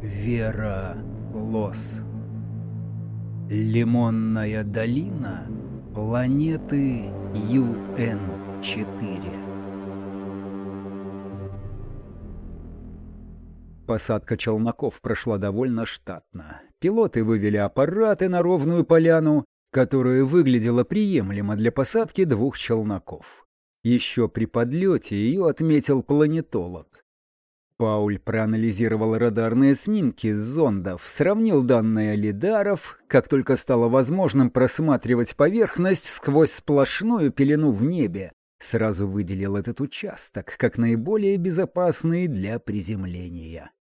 Вера Лос. Лимонная долина планеты UN-4. Посадка челноков прошла довольно штатно. Пилоты вывели аппараты на ровную поляну, которая выглядела приемлемо для посадки 2 челноков. Еще при подлете ее отметил планетолог. Пауль проанализировал радарные снимки зондов, сравнил данные лидаров, как только стало возможным просматривать поверхность сквозь сплошную пелену в небе, сразу выделил этот участок как наиболее безопасный для приземления.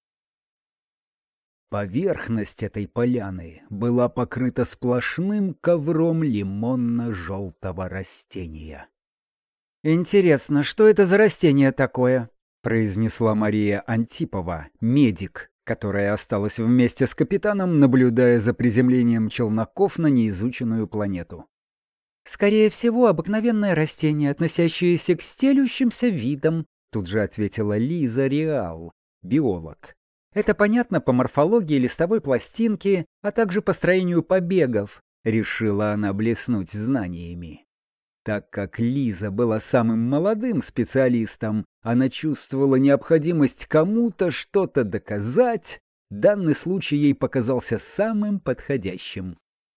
Поверхность этой поляны была покрыта сплошным ковром лимонно-желтого растения. «Интересно, что это за растение такое?» — произнесла Мария Антипова, медик, которая осталась вместе с капитаном, наблюдая за приземлением челноков на неизученную планету. «Скорее всего, обыкновенное растение, относящееся к стелющимся видам», — тут же ответила Лиза Реал, биолог. «Это понятно по морфологии листовой пластинки, а также по строению побегов», — решила она блеснуть знаниями. Так как Лиза была самым молодым специалистом, она чувствовала необходимость кому-то что-то доказать, данный случай ей показался самым подходящим.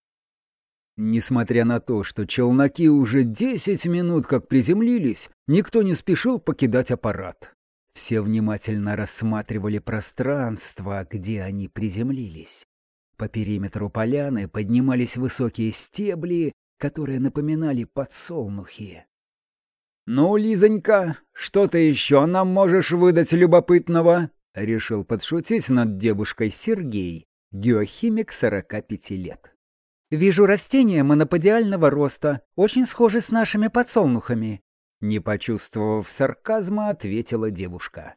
Несмотря на то, что челноки уже 10 минут как приземлились, никто не спешил покидать аппарат. Все внимательно рассматривали пространство, где они приземлились. По периметру поляны поднимались высокие стебли, которые напоминали подсолнухи. «Ну, Лизонька, что ты еще нам можешь выдать любопытного?» — решил подшутить над девушкой Сергей, геохимик 45 лет. «Вижу растения моноподиального роста, очень схожи с нашими подсолнухами», — не почувствовав сарказма, ответила девушка.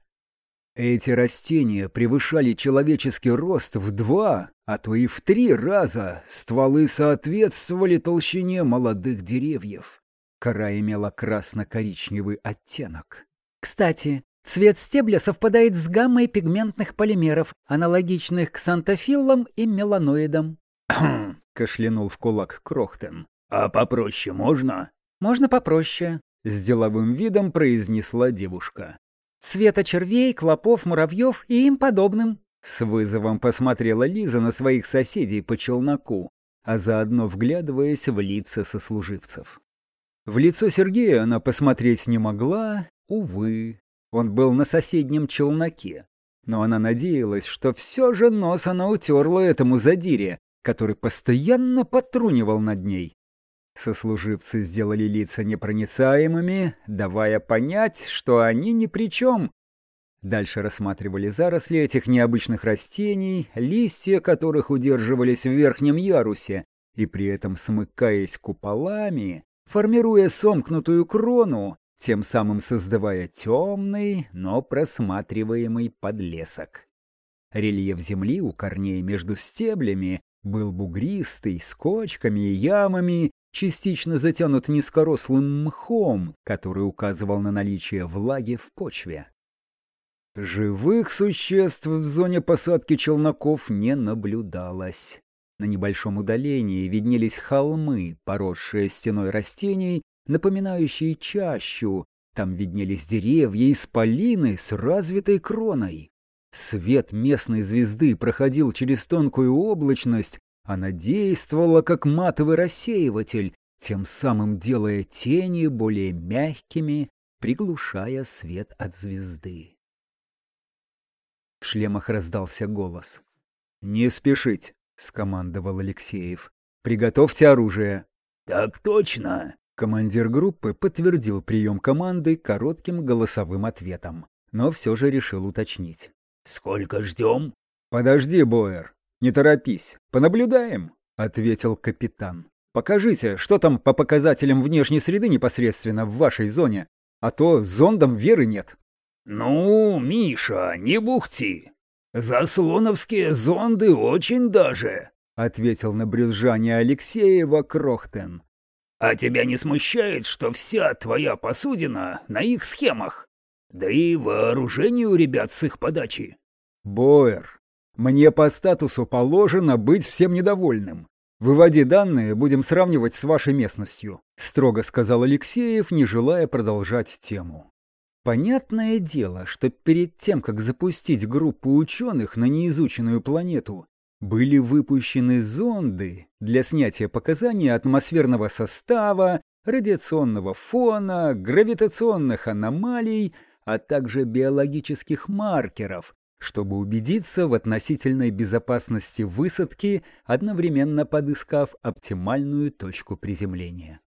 Эти растения превышали человеческий рост в 2, а то и в 3 раза. Стволы соответствовали толщине молодых деревьев. Кора имела красно-коричневый оттенок. «Кстати, цвет стебля совпадает с гаммой пигментных полимеров, аналогичных к ксантофиллам и меланоидам». Кашлянул в кулак Крохтен. «А попроще можно?» «Можно попроще», — с деловым видом произнесла девушка. «Цвета червей, клопов, муравьев и им подобным». С вызовом посмотрела Лиза на своих соседей по челноку, а заодно вглядываясь в лица сослуживцев. В лицо Сергея она посмотреть не могла, увы. Он был на соседнем челноке. Но она надеялась, что все же нос она утерла этому задире, который постоянно потрунивал над ней. Сослуживцы сделали лица непроницаемыми, давая понять, что они ни при чем. Дальше рассматривали заросли этих необычных растений, листья которых удерживались в верхнем ярусе, и при этом смыкаясь куполами, формируя сомкнутую крону, тем самым создавая темный, но просматриваемый подлесок. Рельеф земли у корней между стеблями был бугристый, с кочками и ямами, частично затянут низкорослым мхом, который указывал на наличие влаги в почве. Живых существ в зоне посадки челноков не наблюдалось. На небольшом удалении виднелись холмы, поросшие стеной растений, напоминающие чащу. Там виднелись деревья и исполины с развитой кроной. Свет местной звезды проходил через тонкую облачность. Она действовала как матовый рассеиватель, тем самым делая тени более мягкими, приглушая свет от звезды. В шлемах раздался голос. «Не спешить», — скомандовал Алексеев. «Приготовьте оружие». «Так точно», — командир группы подтвердил прием команды коротким голосовым ответом, но все же решил уточнить. «Сколько ждем?» «Подожди, Боер. «Не торопись, понаблюдаем», — ответил капитан. «Покажите, что там по показателям внешней среды непосредственно в вашей зоне, а то зондом веры нет». «Ну, Миша, не бухти. Заслоновские зонды очень даже», — ответил на брюзжание Алексеева Крохтен. «А тебя не смущает, что вся твоя посудина на их схемах? Да и вооружение у ребят с их подачи». «Боер, Мне по статусу положено быть всем недовольным. Выводи данные, будем сравнивать с вашей местностью», — строго сказал Алексеев, не желая продолжать тему. Понятное дело, что перед тем, как запустить группу ученых на неизученную планету, были выпущены зонды для снятия показаний атмосферного состава, радиационного фона, гравитационных аномалий, а также биологических маркеров, чтобы убедиться в относительной безопасности высадки, одновременно подыскав оптимальную точку приземления.